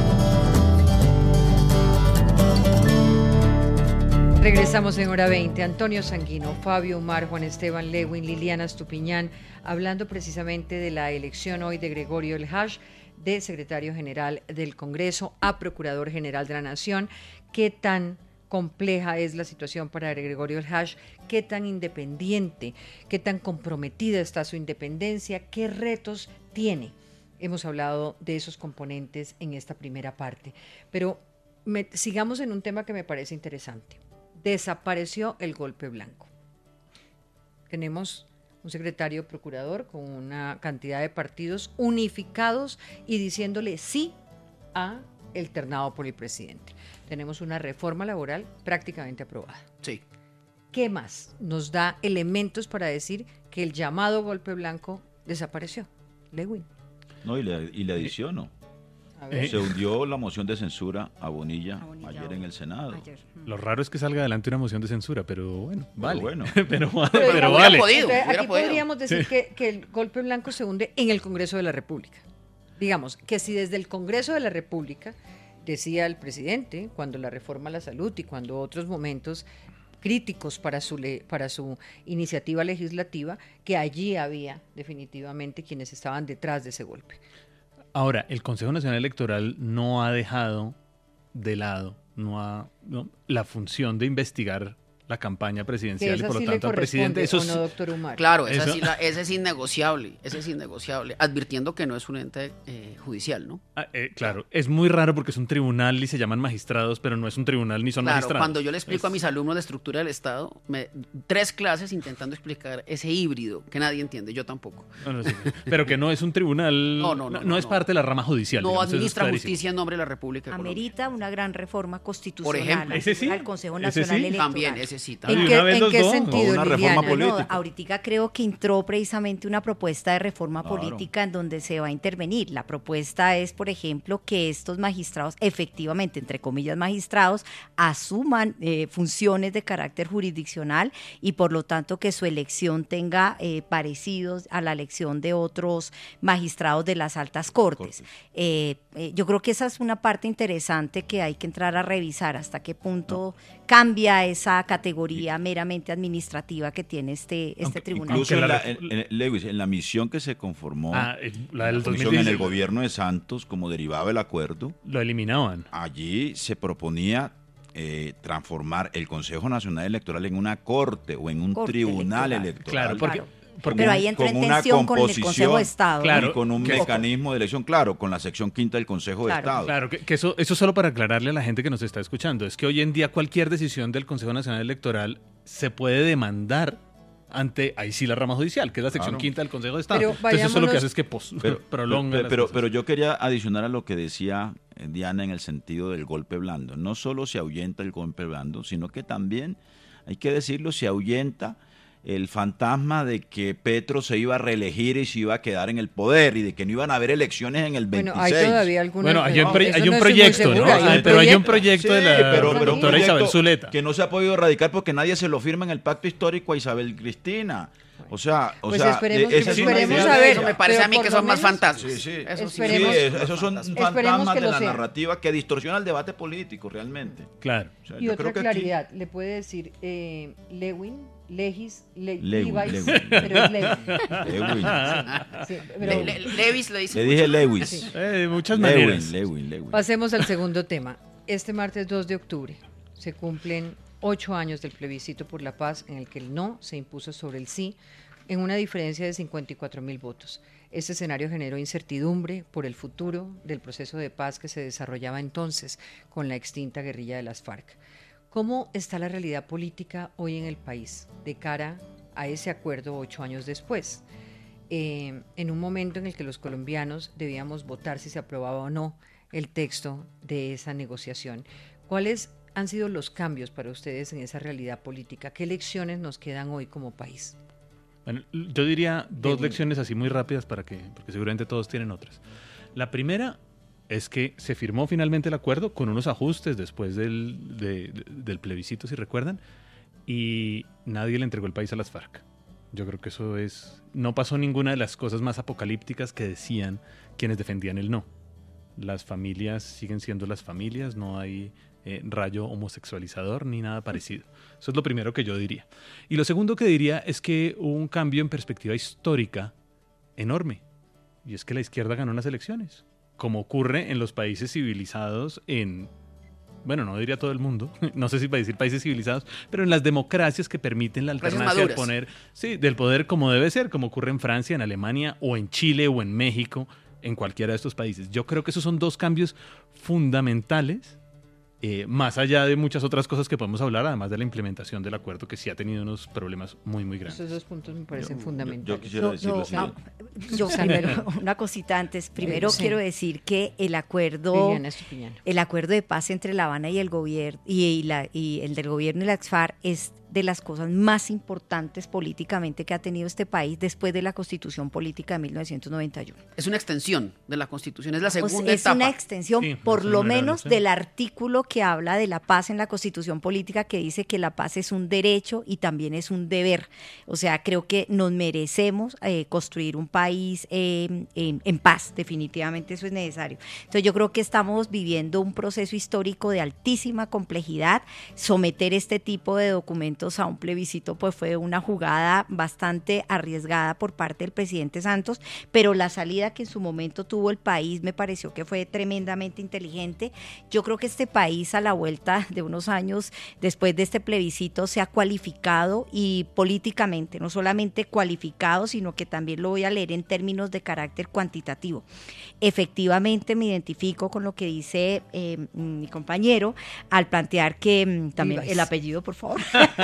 Regresamos en Hora veinte. Antonio Sanguino, Fabio Umar, Juan Esteban Lewin, Liliana Estupiñán, hablando precisamente de la elección hoy de Gregorio El Haj, de secretario general del Congreso a Procurador General de la Nación. ¿Qué tan compleja es la situación para Gregorio El Haj? ¿Qué tan independiente, qué tan comprometida está su independencia? ¿Qué retos tiene? Hemos hablado de esos componentes en esta primera parte, pero me, sigamos en un tema que me parece interesante. Desapareció el golpe blanco. Tenemos un secretario procurador con una cantidad de partidos unificados y diciéndole sí a el ternado por el presidente. Tenemos una reforma laboral prácticamente aprobada. Sí. ¿Qué más nos da elementos para decir que el llamado golpe blanco desapareció? Lewin. No, y le, y le adiciono. Se hundió la moción de censura a Bonilla, a Bonilla ayer en el Senado. Ayer. Lo raro es que salga adelante una moción de censura, pero bueno, vale. Pero bueno. pero, pero, pero vale. Podido, Entonces, aquí podríamos decir sí. que, que el golpe blanco se hunde en el Congreso de la República. Digamos que si desde el Congreso de la República, decía el presidente, cuando la reforma a la salud y cuando otros momentos críticos para su, le, para su iniciativa legislativa, que allí había definitivamente quienes estaban detrás de ese golpe. Ahora, el Consejo Nacional Electoral no ha dejado de lado no ha, no, la función de investigar la campaña presidencial y por sí lo tanto al presidente. Eso no, doctor Umar. Claro, esa sí la, ese es innegociable, ese es innegociable, advirtiendo que no es un ente eh, judicial, ¿no? Ah, eh, claro, es muy raro porque es un tribunal y se llaman magistrados, pero no es un tribunal ni son claro, magistrados. Cuando yo le explico es... a mis alumnos de estructura del Estado, me, tres clases intentando explicar ese híbrido que nadie entiende, yo tampoco. No, no, sí, pero que no es un tribunal, no, no, no, no, no, no es no. parte de la rama judicial. No digamos, administra justicia en nombre de la República de Amerita Colombia. una gran reforma constitucional. Por ejemplo, ese sí, al Consejo Nacional ese sí. Electoral. También, ese necesita. ¿En qué, ¿en qué sentido, una Liliana? reforma política. No, ahorita creo que entró precisamente una propuesta de reforma Claro. política en donde se va a intervenir. La propuesta es, por ejemplo, que estos magistrados, efectivamente, entre comillas magistrados, asuman eh, funciones de carácter jurisdiccional y por lo tanto que su elección tenga eh, parecidos a la elección de otros magistrados de las altas cortes. cortes. Eh, eh, yo creo que esa es una parte interesante que hay que entrar a revisar hasta qué punto no. cambia esa categoría meramente administrativa que tiene este, este Aunque tribunal. Incluso en la, en, en, Lewis, en la misión que se conformó, ah, la del la comisión en el gobierno de Santos, como derivaba el acuerdo, lo eliminaban. Allí se proponía eh, transformar el Consejo Nacional Electoral en una corte o en un corte tribunal electoral. electoral. Claro, porque... Claro. Pero ahí entra en tensión con el Consejo de Estado. Claro, y con un mecanismo de elección, claro, con la sección quinta del Consejo claro, de Estado. Claro, que, que eso, eso solo para aclararle a la gente que nos está escuchando, es que hoy en día cualquier decisión del Consejo Nacional Electoral se puede demandar ante, ahí sí, la rama judicial, que es la sección claro. quinta del Consejo de Estado. Pero Entonces eso lo que hace es que pos, pero, prolonga pero, las pero, cosas. pero yo quería adicionar a lo que decía Diana en el sentido del golpe blando. No solo se ahuyenta el golpe blando, sino que también, hay que decirlo, se ahuyenta el fantasma de que Petro se iba a reelegir y se iba a quedar en el poder y de que no iban a haber elecciones en el veintiséis. Bueno, hay todavía algunos... Bueno, hay un, no, hay un no proyecto, ¿no? Seguro, Hay hay un pero hay un proyecto. proyecto Sí, de la pero, pero doctora Isabel Zuleta. Que no se ha podido erradicar porque nadie se lo firma en el pacto histórico a Isabel Cristina. O sea, o pues sea esperemos, esa es una esperemos idea a ver. Eso me parece a mí que son más fantasmas. Sí, sí. Eso sí, Esperemos- Sí, esos son fantasmas que de lo la sea. narrativa que distorsiona el debate político realmente. Claro. O sea, Y yo otra creo que aquí- claridad, le puede decir eh, Lewin, Legis, Le- Lewin, Levi's, Lewin. pero es Lewin. Lewin. Sí, pero- Le- le- Levis le dice Le dije mucho. Lewis. Sí. Eh, de muchas Lewin, maneras. Lewin, Lewin. Pasemos al segundo tema. Este martes dos de octubre se cumplen ocho años del plebiscito por la paz en el que el no se impuso sobre el sí en una diferencia de cincuenta y cuatro mil votos. Este escenario generó incertidumbre por el futuro del proceso de paz que se desarrollaba entonces con la extinta guerrilla de las FARC. ¿Cómo está la realidad política hoy en el país de cara a ese acuerdo ocho años después? Eh, en un momento en el que los colombianos debíamos votar si se aprobaba o no el texto de esa negociación. ¿Cuáles han sido los cambios para ustedes en esa realidad política? ¿Qué lecciones nos quedan hoy como país? Bueno, yo diría dos De- lecciones así muy rápidas para que, porque seguramente todos tienen otras. La primera es que se firmó finalmente el acuerdo con unos ajustes después del, de- de- del plebiscito, si recuerdan, y nadie le entregó el país a las FARC. Yo creo que eso es... No pasó ninguna de las cosas más apocalípticas que decían quienes defendían el no. Las familias siguen siendo las familias, no hay eh, rayo homosexualizador ni nada parecido. Eso es lo primero que yo diría. Y lo segundo que diría es que hubo un cambio en perspectiva histórica enorme. Y es que la izquierda ganó las elecciones, como ocurre en los países civilizados en... Bueno, no diría todo el mundo, no sé si va a decir países civilizados, pero en las democracias que permiten la Países alternancia del maduras. poder, sí, del poder como debe ser, como ocurre en Francia, en Alemania, o en Chile, o en México, en cualquiera de estos países. Yo creo que esos son dos cambios fundamentales, eh, más allá de muchas otras cosas que podemos hablar, además de la implementación del acuerdo, que sí ha tenido unos problemas muy, muy grandes. Esos dos puntos me parecen Yo- fundamentales. yo quisiera Yo, decir yo- lo siguiente. ah, yo primero, una cosita antes. Primero sí. quiero decir que el acuerdo, Liliana Estupiñán. el acuerdo de paz entre La Habana y el gobierno y, y la, y el del gobierno y la FARC es de las cosas más importantes políticamente que ha tenido este país después de la Constitución Política de mil novecientos noventa y uno. Es una extensión de la Constitución, es la O sea, segunda es etapa. una extensión, Sí, por eso lo no era, menos, no sé. del artículo que habla de la paz en la Constitución Política, que dice que la paz es un derecho y también es un deber. O sea, creo que nos merecemos eh, construir un país eh, en, en paz, definitivamente eso es necesario. Entonces yo creo que estamos viviendo un proceso histórico de altísima complejidad. Someter este tipo de documentos a un plebiscito pues fue una jugada bastante arriesgada por parte del presidente Santos, pero la salida que en su momento tuvo el país me pareció que fue tremendamente inteligente. Yo creo que este país, a la vuelta de unos años después de este plebiscito, se ha cualificado, y políticamente, no solamente cualificado, sino que también lo voy a leer en términos de carácter cuantitativo. Efectivamente me identifico con lo que dice eh, mi compañero al plantear que mm, también Levi's. el apellido, por favor.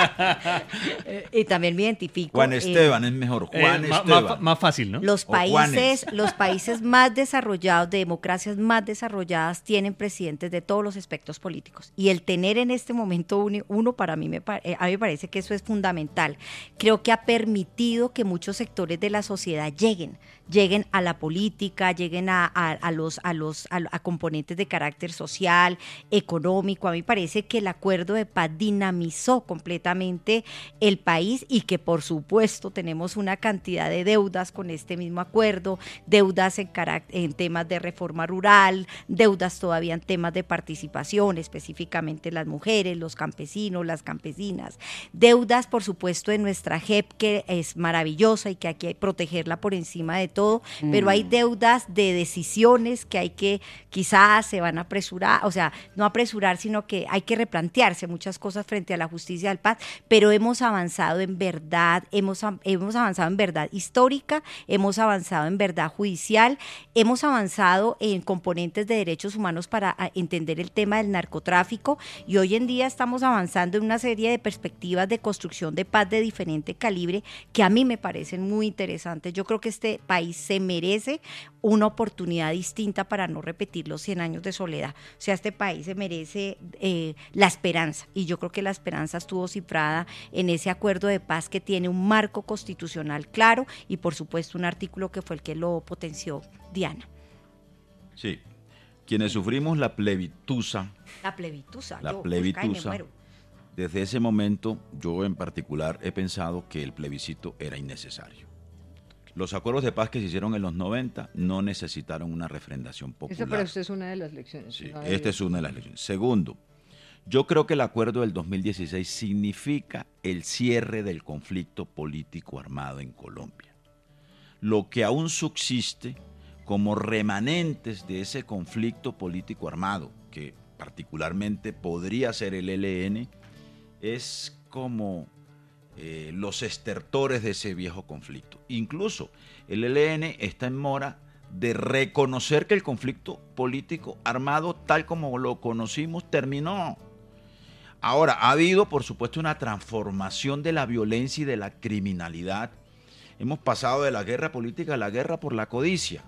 Y también me identifico. Juan Esteban eh, es mejor. Juan eh, Esteban. Más, más fácil, ¿no? Los países, los países más desarrollados, de democracias más desarrolladas, tienen presidentes de todos los espectros políticos. Y el tener en este momento uno, uno para mí me, a mí me parece que eso es fundamental. Creo que ha permitido que muchos sectores de la sociedad lleguen, lleguen a la política, lleguen a, a, a los, a los, a, a componentes de carácter social, económico. A mí me parece que el acuerdo de paz dinamizó completamente el país y que por supuesto tenemos una cantidad de deudas con este mismo acuerdo, deudas en, en temas de reforma rural, deudas todavía en temas de participación, específicamente las mujeres, los campesinos, las campesinas, deudas por supuesto en nuestra J E P, que es maravillosa y que hay que protegerla por encima de todo, mm. pero hay deudas de decisiones que hay que, quizás se van a apresurar, o sea, no apresurar, sino que hay que replantearse muchas cosas frente a la justicia del paz, pero hemos avanzado en verdad, hemos, hemos avanzado en verdad histórica, hemos avanzado en verdad judicial, hemos avanzado en componentes de derechos humanos para entender el tema del narcotráfico y hoy en día estamos avanzando en una serie de perspectivas de construcción de paz de diferente calibre que a mí me parecen muy interesantes. Yo creo que este país se merece una oportunidad distinta para no repetir los cien años de soledad. O sea, este país se merece eh, la esperanza y yo creo que la esperanza estuvo cifrada en ese acuerdo de paz que tiene un marco constitucional claro y por supuesto un artículo que fue el que lo potenció Diana. Sí, quienes sufrimos la plebitusa. La plebitusa. La yo, plebitusa. Desde ese momento, yo en particular he pensado que el plebiscito era innecesario. Los acuerdos de paz que se hicieron en los noventa no necesitaron una refrendación popular. Esa para usted es una de las lecciones. Sí, no esta es una de las lecciones. Segundo, yo creo que el acuerdo del dos mil dieciséis significa el cierre del conflicto político armado en Colombia. Lo que aún subsiste como remanentes de ese conflicto político armado, que particularmente podría ser el E L N, es como eh, los estertores de ese viejo conflicto. Incluso el E L N está en mora de reconocer que el conflicto político armado, tal como lo conocimos, terminó. Ahora, ha habido, por supuesto, una transformación de la violencia y de la criminalidad. Hemos pasado de la guerra política a la guerra por la codicia.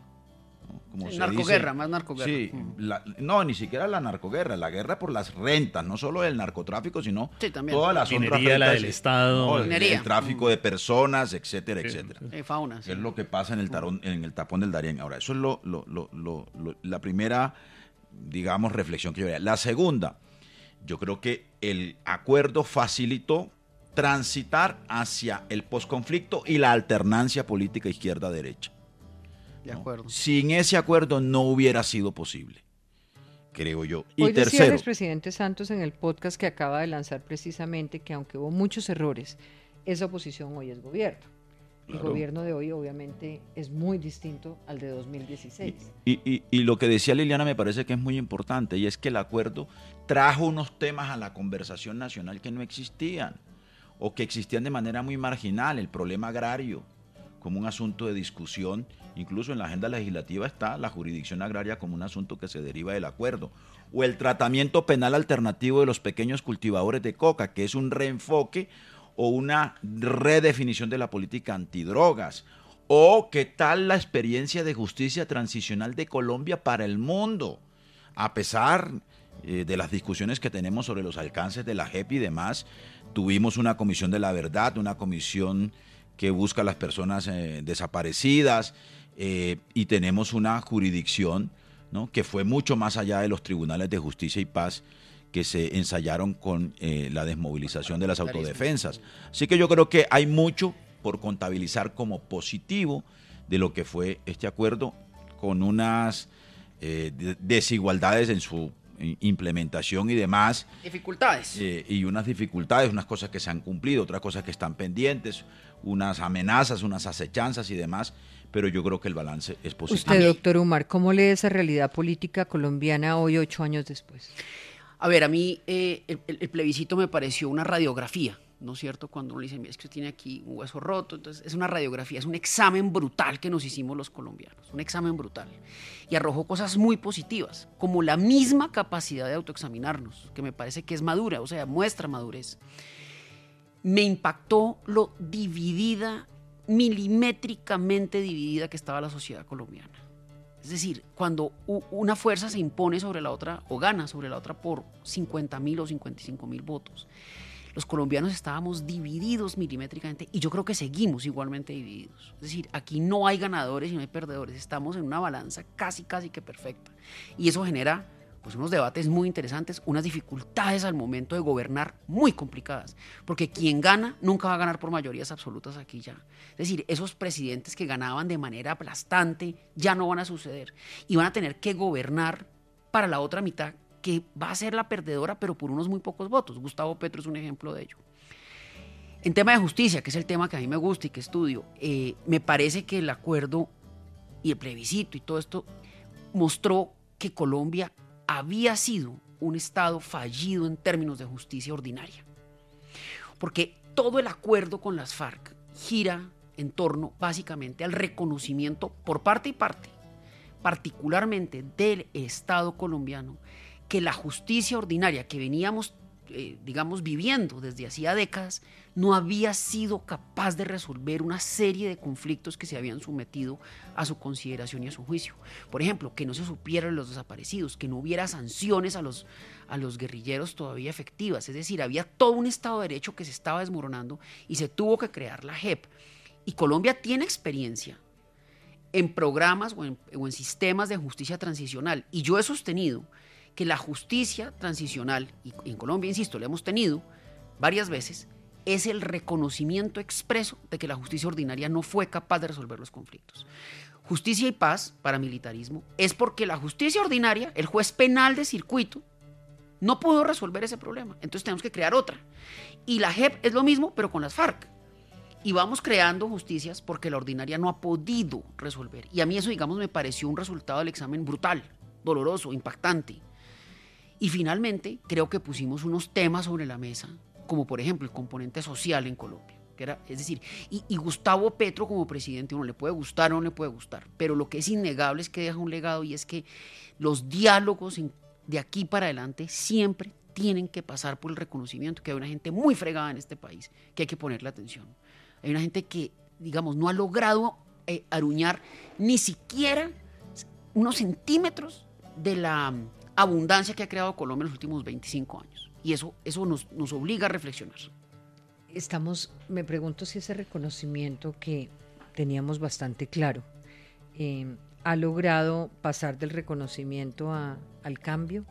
Como sí, narcoguerra, dice, más narcoguerra. Sí, la, no, ni siquiera la narcoguerra, la guerra por las rentas, no solo el narcotráfico, sino sí, todas las otras rentas. La del Estado. No, el, el tráfico de personas, etcétera, sí, etcétera. Sí. Fauna, sí. Es lo que pasa en el, tarón, en el tapón del Darién. Ahora, eso es lo, lo, lo, lo, lo, la primera, digamos, reflexión que yo haría. La segunda, yo creo que el acuerdo facilitó transitar hacia el posconflicto y la alternancia política izquierda-derecha. De acuerdo. ¿No? Sin ese acuerdo no hubiera sido posible, creo yo. Y Hoy tercero, decía el expresidente Santos en el podcast que acaba de lanzar precisamente que aunque hubo muchos errores, esa oposición hoy es gobierno. Claro. El gobierno de hoy obviamente es muy distinto al de dos mil dieciséis. Y, y, y lo que decía Liliana me parece que es muy importante, y es que el acuerdo trajo unos temas a la conversación nacional que no existían, o que existían de manera muy marginal. El problema agrario como un asunto de discusión, incluso en la agenda legislativa está la jurisdicción agraria como un asunto que se deriva del acuerdo, o el tratamiento penal alternativo de los pequeños cultivadores de coca, que es un reenfoque o una redefinición de la política antidrogas, o qué tal la experiencia de justicia transicional de Colombia para el mundo, a pesar eh, de las discusiones que tenemos sobre los alcances de la J E P y demás. Tuvimos una comisión de la verdad, una comisión que busca a las personas eh, desaparecidas, eh, y tenemos una jurisdicción, ¿no?, que fue mucho más allá de los tribunales de justicia y paz que se ensayaron con eh, la desmovilización de las autodefensas. Así que yo creo que hay mucho por contabilizar como positivo de lo que fue este acuerdo, con unas eh, desigualdades en su implementación y demás. Dificultades. Eh, y unas dificultades, unas cosas que se han cumplido, otras cosas que están pendientes, unas amenazas, unas acechanzas y demás, pero yo creo que el balance es positivo. Usted, doctor Umar, ¿cómo lee esa realidad política colombiana hoy, ocho años después? A ver, a mí eh, el, el plebiscito me pareció una radiografía, ¿no es cierto? Cuando uno dice, mira, es que tiene aquí un hueso roto, entonces es una radiografía, es un examen brutal que nos hicimos los colombianos, un examen brutal. Y arrojó cosas muy positivas, como la misma capacidad de autoexaminarnos, que me parece que es madura, o sea, muestra madurez. me impactó lo dividida, milimétricamente dividida que estaba la sociedad colombiana. Es decir, cuando una fuerza se impone sobre la otra o gana sobre la otra por cincuenta mil o cincuenta y cinco mil votos, los colombianos estábamos divididos milimétricamente y yo creo que seguimos igualmente divididos. Es decir, aquí no hay ganadores y no hay perdedores, estamos en una balanza casi, casi que perfecta. Y eso genera pues, unos debates muy interesantes, unas dificultades al momento de gobernar muy complicadas, porque quien gana nunca va a ganar por mayorías absolutas aquí ya. Es decir, esos presidentes que ganaban de manera aplastante ya no van a suceder y van a tener que gobernar para la otra mitad, que va a ser la perdedora, pero por unos muy pocos votos. Gustavo Petro es un ejemplo de ello. En tema de justicia, que es el tema que a mí me gusta y que estudio, eh, me parece que el acuerdo y el plebiscito y todo esto mostró que Colombia había sido un Estado fallido en términos de justicia ordinaria. Porque todo el acuerdo con las FARC gira en torno básicamente al reconocimiento por parte y parte, particularmente del Estado colombiano, que la justicia ordinaria que veníamos, eh, digamos, viviendo desde hacía décadas, no había sido capaz de resolver una serie de conflictos que se habían sometido a su consideración y a su juicio. Por ejemplo, que no se supieran los desaparecidos, que no hubiera sanciones a los, a los guerrilleros todavía efectivas. Es decir, había todo un Estado de Derecho que se estaba desmoronando y se tuvo que crear la J E P. Y Colombia tiene experiencia en programas o en, o en sistemas de justicia transicional. Y yo he sostenido que la justicia transicional, y en Colombia, insisto, la hemos tenido varias veces, es el reconocimiento expreso de que la justicia ordinaria no fue capaz de resolver los conflictos. Justicia y paz, paramilitarismo, es porque la justicia ordinaria, el juez penal de circuito, no pudo resolver ese problema. Entonces tenemos que crear otra. Y la J E P es lo mismo, pero con las FARC. Y vamos creando justicias porque la ordinaria no ha podido resolver. Y a mí eso, digamos, me pareció un resultado del examen brutal, doloroso, impactante. Y finalmente, creo que pusimos unos temas sobre la mesa, como por ejemplo el componente social en Colombia. Que era, es decir, y, y Gustavo Petro como presidente, uno le puede gustar o no le puede gustar, pero lo que es innegable es que deja un legado y es que los diálogos en, de aquí para adelante siempre tienen que pasar por el reconocimiento que hay una gente muy fregada en este país, que hay que ponerle atención. Hay una gente que, digamos, no ha logrado eh, aruñar ni siquiera unos centímetros de la abundancia que ha creado Colombia en los últimos veinticinco años. Y eso, eso nos, nos obliga a reflexionar. Estamos, me pregunto si ese reconocimiento que teníamos bastante claro eh, ha logrado pasar del reconocimiento a, al cambio.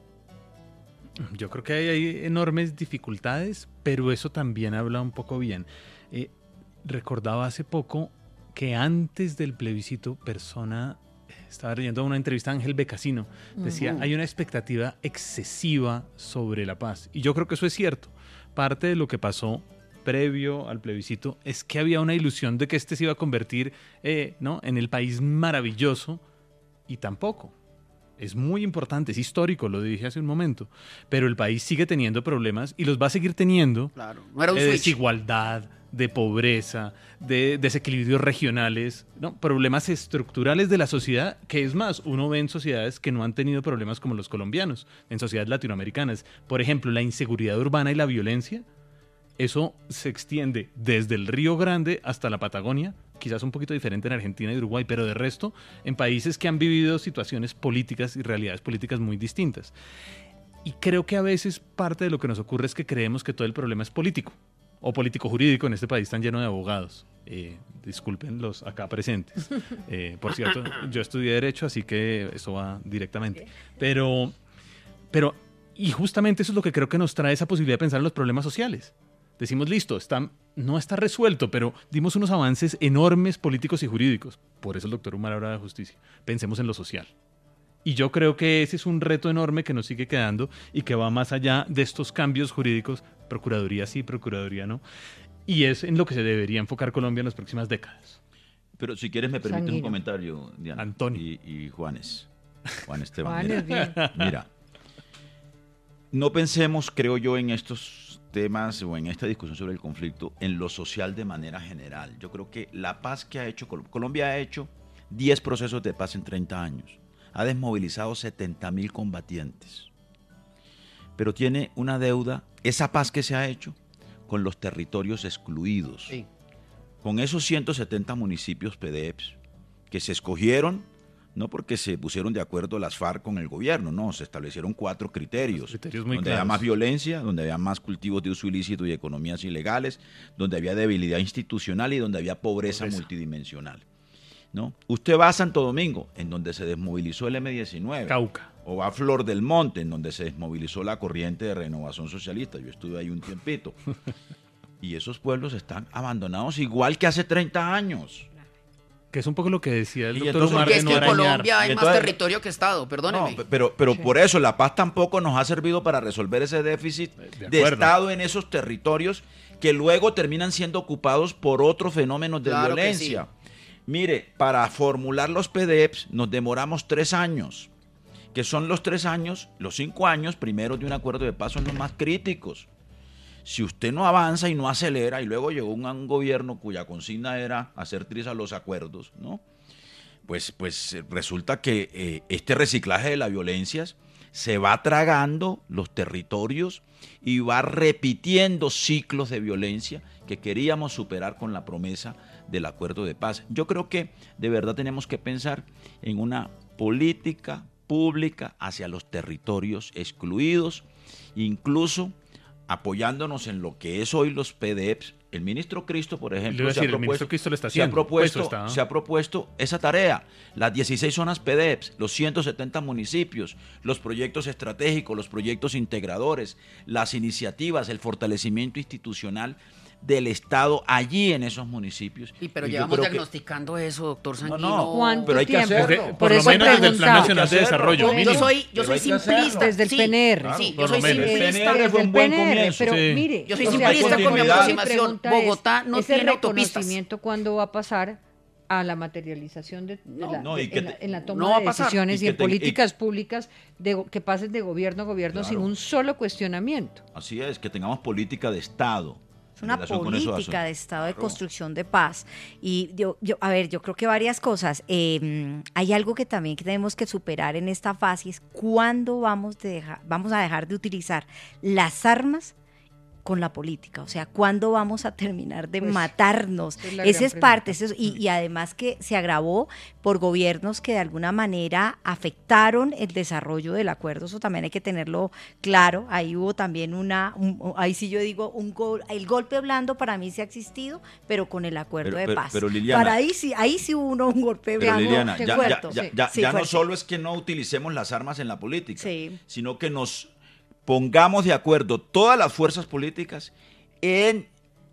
Yo creo que hay, hay enormes dificultades, pero eso también habla un poco bien. Eh, recordaba hace poco que antes del plebiscito, persona... Estaba leyendo una entrevista a Ángel Becasino, decía, uh-huh. hay una expectativa excesiva sobre la paz. Y yo creo que eso es cierto. Parte de lo que pasó previo al plebiscito es que había una ilusión de que este se iba a convertir eh, ¿no? en el país maravilloso, y tampoco. Es muy importante, es histórico, lo dije hace un momento, pero el país sigue teniendo problemas y los va a seguir teniendo. Claro, no era un de switch. Desigualdad, de pobreza, de desequilibrios regionales, ¿no? Problemas estructurales de la sociedad, que es más, uno ve en sociedades que no han tenido problemas como los colombianos, en sociedades latinoamericanas. Por ejemplo, la inseguridad urbana y la violencia, eso se extiende desde el Río Grande hasta la Patagonia, quizás un poquito diferente en Argentina y Uruguay, pero de resto, en países que han vivido situaciones políticas y realidades políticas muy distintas. Y creo que a veces parte de lo que nos ocurre es que creemos que todo el problema es político, o político-jurídico en este país tan lleno de abogados. Eh, disculpen los acá presentes. Eh, por cierto, yo estudié Derecho, así que eso va directamente. Pero, pero, y justamente eso es lo que creo que nos trae esa posibilidad de pensar en los problemas sociales. Decimos, listo, está, no está resuelto, pero dimos unos avances enormes políticos y jurídicos. Por eso el doctor Umar habla de justicia. Pensemos en lo social. Y yo creo que ese es un reto enorme que nos sigue quedando y que va más allá de estos cambios jurídicos, Procuraduría sí, Procuraduría no, y es en lo que se debería enfocar Colombia en las próximas décadas. Pero si quieres me permites Sanguino. un comentario, Diana. Antonio. Y, y Juanes. Juan Esteban. Juanes, bien. Mira, mira, no pensemos, creo yo, en estos temas o en esta discusión sobre el conflicto en lo social de manera general. Yo creo que la paz que ha hecho Colombia, Colombia ha hecho diez procesos de paz en treinta años. Ha desmovilizado setenta mil combatientes. Pero tiene una deuda, esa paz que se ha hecho, con los territorios excluidos. Sí. Con esos ciento setenta municipios P D E Ps que se escogieron, no porque se pusieron de acuerdo las FARC con el gobierno, no, se establecieron cuatro criterios, criterios muy donde claros. había más violencia, donde había más cultivos de uso ilícito y economías ilegales, donde había debilidad institucional y donde había pobreza, Pobreza. multidimensional. ¿No? Usted va a Santo Domingo, en donde se desmovilizó el eme diecinueve. Cauca. O va a Flor del Monte, en donde se desmovilizó la corriente de Renovación Socialista. Yo estuve ahí un tiempito. Y esos pueblos están abandonados igual que hace treinta años. Que es un poco lo que decía el Y doctor entonces- Umar Porque de es no que en arañar. Colombia hay Y más entonces- territorio que Estado, perdóneme. No, pero, pero por eso la paz tampoco nos ha servido para resolver ese déficit De de, acuerdo. Estado en esos territorios que luego terminan siendo ocupados por otros fenómenos de Claro que violencia. Mire, para formular los P D E Ps nos demoramos tres años, que son los tres años, los cinco años primeros de un acuerdo de paz son los más críticos. Si usted no avanza y no acelera, y luego llegó un, un gobierno cuya consigna era hacer trizas a los acuerdos, ¿no? Pues, pues eh, resulta que eh, este reciclaje de las violencias se va tragando los territorios y va repitiendo ciclos de violencia que queríamos superar con la promesa del acuerdo de paz. Yo creo que de verdad tenemos que pensar en una política pública hacia los territorios excluidos, incluso apoyándonos en lo que es hoy los P D E Ps. El ministro Cristo, por Le ejemplo, iba a se, decir, ha el ministro propuesto, Cristo lo está se ha haciendo, propuesto, puesto está, ¿no? se ha propuesto esa tarea, las dieciséis zonas P D E Ps, los ciento setenta municipios, los proyectos estratégicos, los proyectos integradores, las iniciativas, el fortalecimiento institucional del Estado allí en esos municipios. Y pero Y yo llevamos creo que- diagnosticando eso, doctor Sanguino. no, ¿Cuánto pero hay que tiempo? hacerlo. Desde- Por por lo eso menos desde el Plan preguntaba. Nacional de Hay que Desarrollo. hacerlo. Yo mínimo. soy, yo Pero soy hay que hacerlo. simplista. Desde el sí, P N R. Sí, Por yo lo soy menos. simplista. El P N R fue un Desde buen el P N R, comienzo. pero Sí. mire, Yo soy o sea, simplista esa con mi pregunta aproximación. es, Bogotá no ese tiene autopistas. reconocimiento, ¿cuándo va a pasar a la materialización de, de No, la, no, y de- que en, la, te- en la toma no va de a pasar. decisiones Y y, que en te- y- políticas públicas de, que pasen de gobierno a gobierno sin Claro. un solo cuestionamiento? Así es, que tengamos política de Estado. Es una en relación con esos política asuntos. de Estado de Claro. construcción de paz. Y yo, yo, a ver, yo creo que varias cosas. Eh, hay algo que también que tenemos que superar en esta fase, es cuándo vamos, de dejar, vamos a dejar de utilizar las armas con la política, o sea, ¿cuándo vamos a terminar de Pues, matarnos? esa es la Esa gran es parte, pregunta. eso es- y, y además que se agravó por gobiernos que de alguna manera afectaron el desarrollo del acuerdo, eso también hay que tenerlo claro. Ahí hubo también una, un- ahí sí yo digo, un gol, el golpe blando para mí sí ha existido, pero con el acuerdo Pero- de pero- paz. pero, Liliana- para ahí sí, ahí sí hubo uno, un golpe Pero blando Liliana, ya, ya- fuerte. ya- Sí, ya- sí, ya no fuerte. solo es que no utilicemos las armas en la política, Sí. sino que nos pongamos de acuerdo todas las fuerzas políticas en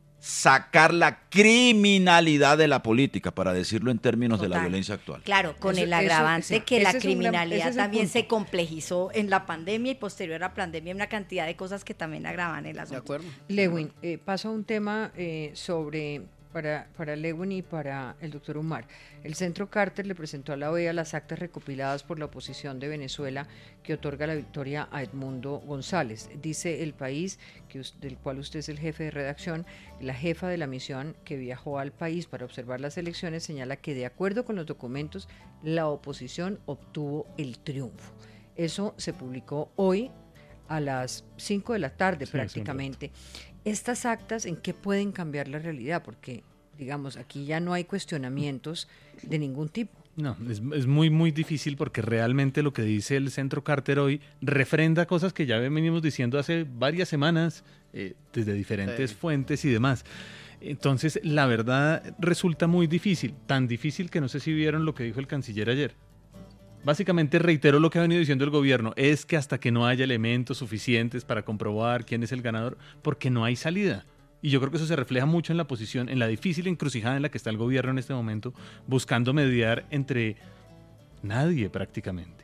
sacar la criminalidad de la política, para decirlo en términos de la Total. violencia actual. Claro, con Eso- el eso- agravante sí, que ese la es un gran- ese criminalidad es el también punto. se complejizó en la pandemia y posterior a la pandemia, una cantidad de cosas que también agravan el De asunto. acuerdo. Lewin, eh, paso a un tema eh, sobre, para, para Lewin y para el doctor Umar. El Centro Carter le presentó a la O E A las actas recopiladas por la oposición de Venezuela que otorga la victoria a Edmundo González. Dice El País, que us- del cual usted es el jefe de redacción, la jefa de la misión que viajó al país para observar las elecciones señala que de acuerdo con los documentos, la oposición obtuvo el triunfo. Eso se publicó hoy a las cinco de la tarde Sí, hace un prácticamente. Estas actas, ¿en qué pueden cambiar la realidad? Porque, digamos, aquí ya no hay cuestionamientos de ningún tipo. No, es, es muy, muy difícil porque realmente lo que dice el Centro Carter hoy refrenda cosas que ya venimos diciendo hace varias semanas eh, desde diferentes Sí. fuentes y demás. Entonces, la verdad resulta muy difícil, tan difícil que no sé si vieron lo que dijo el canciller ayer. Básicamente reitero lo que ha venido diciendo el gobierno, es que hasta que no haya elementos suficientes para comprobar quién es el ganador, porque no hay salida. Y yo creo que eso se refleja mucho en la posición, en la difícil encrucijada en la que está el gobierno en este momento, buscando mediar entre nadie prácticamente.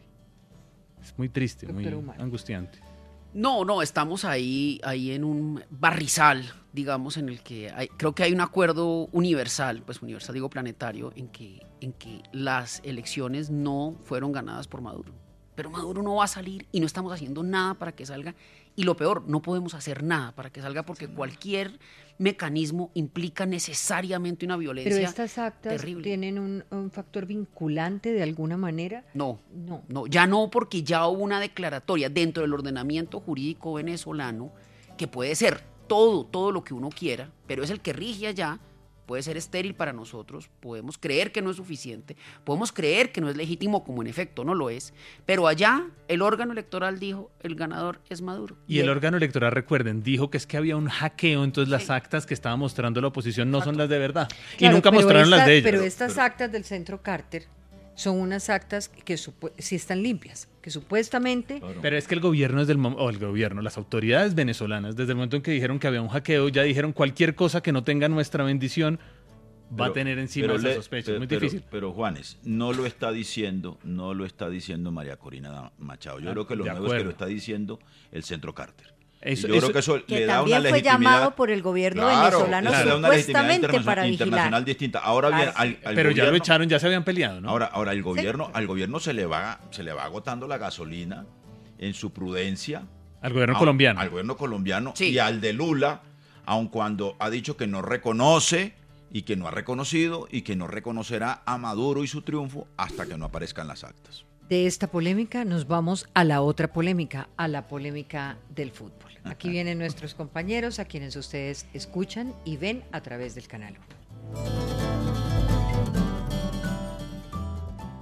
Es muy triste, muy Doctor Umar. angustiante. No, no, estamos ahí, ahí en un barrizal, digamos, en el que hay, creo que hay un acuerdo universal, pues universal digo planetario, en que, en que las elecciones no fueron ganadas por Maduro. Pero Maduro no va a salir y no estamos haciendo nada para que salga. Y lo peor, no podemos hacer nada para que salga porque cualquier mecanismo implica necesariamente una violencia Pero estas actas terrible. tienen un, un factor vinculante de alguna manera. No, No. no, ya no, porque ya hubo una declaratoria dentro del ordenamiento jurídico venezolano que puede ser todo, todo lo que uno quiera, pero es el que rige allá. Puede ser estéril para nosotros, podemos creer que no es suficiente, podemos creer que no es legítimo, como en efecto no lo es, pero allá el órgano electoral dijo, el ganador es Maduro. Y, y el, el órgano electoral, recuerden, dijo que es que había un hackeo, entonces sí. las actas que estaba mostrando la oposición no Exacto. son las de verdad. Claro, y nunca mostraron esta, las de ellos. Pero estas pero, actas del Centro Carter son unas actas que sí están limpias, que supuestamente... Claro. Pero es que el gobierno, desde el, o el gobierno, las autoridades venezolanas, desde el momento en que dijeron que había un hackeo, ya dijeron cualquier cosa que no tenga nuestra bendición va pero, a tener encima esa sospecha. Es muy pero, difícil. Pero Juanes, no lo está diciendo, no lo está diciendo María Corina Machado. Yo ah, creo que lo nuevo acuerdo. es que lo está diciendo el Centro Carter. Eso, yo eso, creo que eso que le da también una fue legitimidad, llamado por el gobierno claro, venezolano claro, supuestamente una para internacional vigilar. distinta. Ahora bien, al, al pero gobierno, ya lo echaron, ya se habían peleado, ¿no? Ahora, ahora el gobierno, sí. al gobierno se le va, se le va agotando la gasolina en su prudencia. Al gobierno a, colombiano. Al gobierno colombiano sí. y al de Lula, aun cuando ha dicho que no reconoce y que no ha reconocido y que no reconocerá a Maduro y su triunfo hasta que no aparezcan las actas. De esta polémica nos vamos a la otra polémica, a la polémica del fútbol. Aquí vienen nuestros compañeros, a quienes ustedes escuchan y ven a través del canal uno.